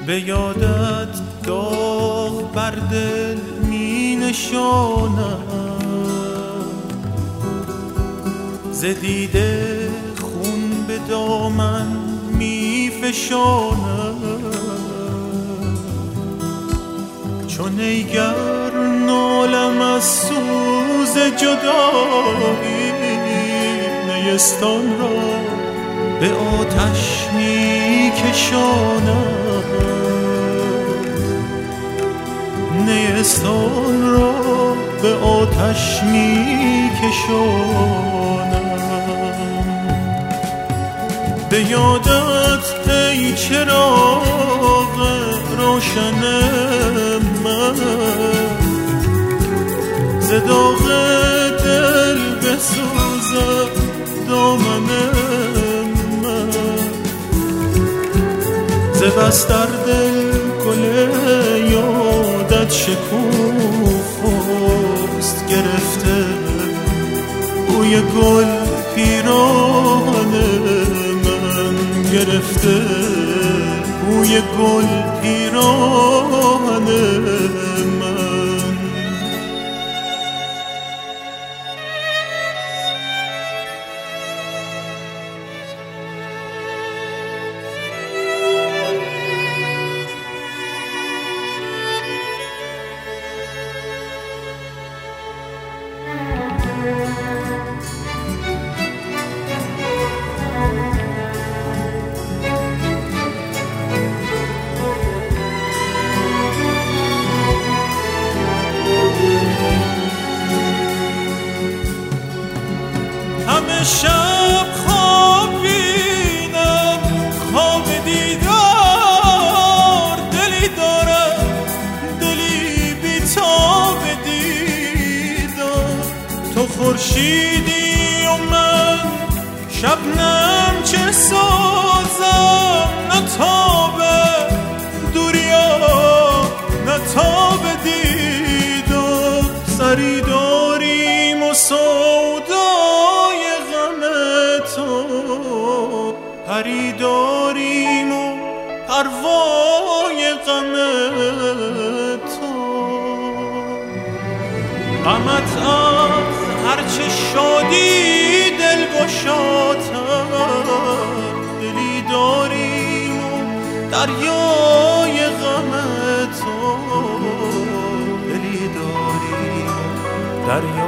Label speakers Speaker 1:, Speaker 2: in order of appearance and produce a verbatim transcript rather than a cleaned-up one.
Speaker 1: به یادت داغ بر دل می نشانم، ز دیده خون به دامن می فشانم. چون ایگر نالم از سوز جدایی، نیستان را به آتش می کشانم، نیستان را به آتش می کشانم. به یادت ای چراغ روشن من، ز داغ دل بسوزد دامن من، ز بس در دل گل یادت شکوفاست گرفته، بوی گل پیراهن من گرفته، بوی گل پیراهن من. همه شب خواب بینم، خواب دیدار، دلی دارم دلی بی‌تاب دیدار. تو خورشیدی و من شبنم چه سازم، نه تاب دوریا نه تاب دیدار. سری داریم و سودای غم تو، پری داریم و پروای غم تو. غمت از هرچه شادی دل گشاتر، دلی داریم و دریای غم تو، دلی داریم و دریای